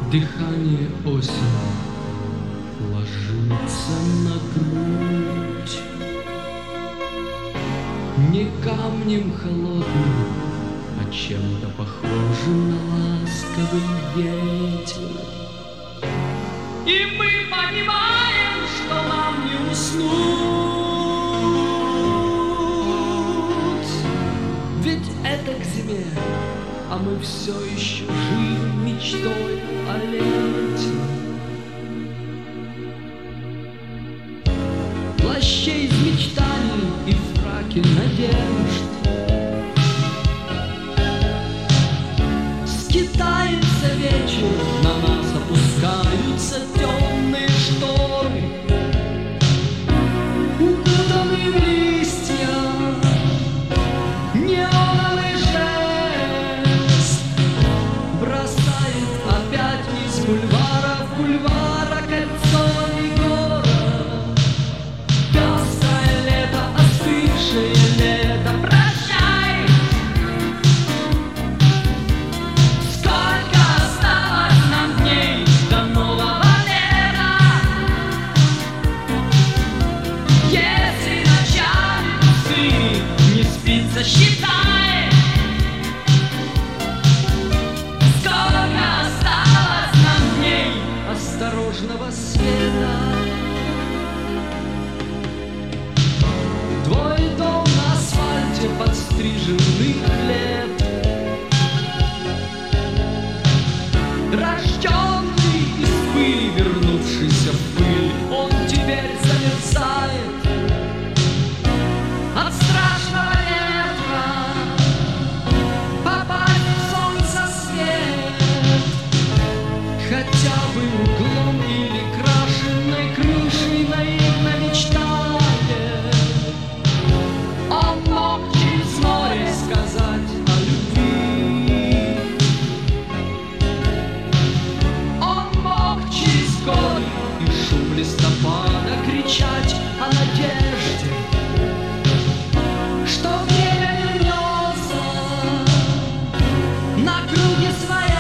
Дыхание осени ложится на грудь, не камнем холодным, а чем-то похожим на ласковый ветер. И мы понимаем, что нам не уснуть, ведь это к зиме, а мы все еще живем мечтой о лете. Плаще из мечтаний и фраки надежд скитается вечер, на нас опускаются темные шторы, укутанные в листья, неоновый жест бросает опять из бульвара в бульвара кольцо и город. Пестрое лето, остывшее лето, прощай! Сколько осталось нам дней до нового лета? Если ночами ты не спится, считай, сколько осталось нам дней осторожного света. Твой дом на асфальте подстриженных лет, рожденный из пыли, вернувшийся в пыль, он теперь замерзает от страшного ветра. Попасть в солнце свет хотя бы углом или крашенной крышей, наивно мечтает. Он мог через море сказать о любви, он мог через горы и шум листопада кричать о надежде, что время вернется на круги своя,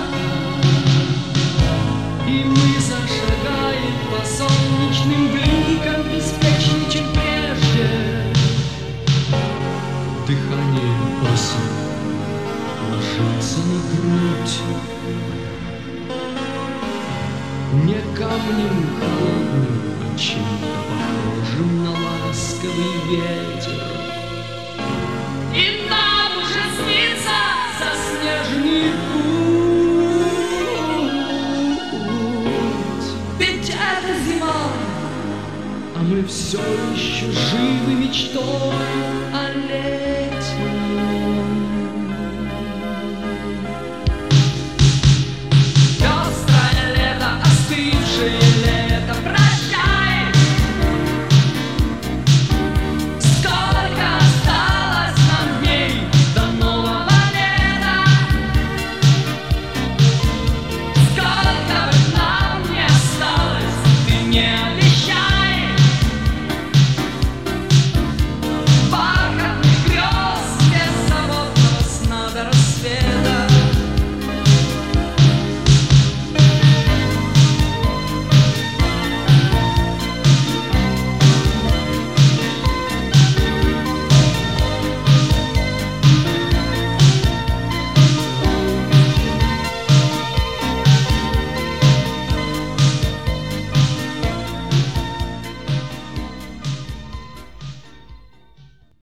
и мы зашагаем по солнечным бликам беспечнее, чем прежде. Дыхание осени ложится на грудь, не камнем холодным, а чем-то похожим на ласковый ветер. И нам уже снится заснеженный путь, ведь это зима, а мы все еще живы мечтой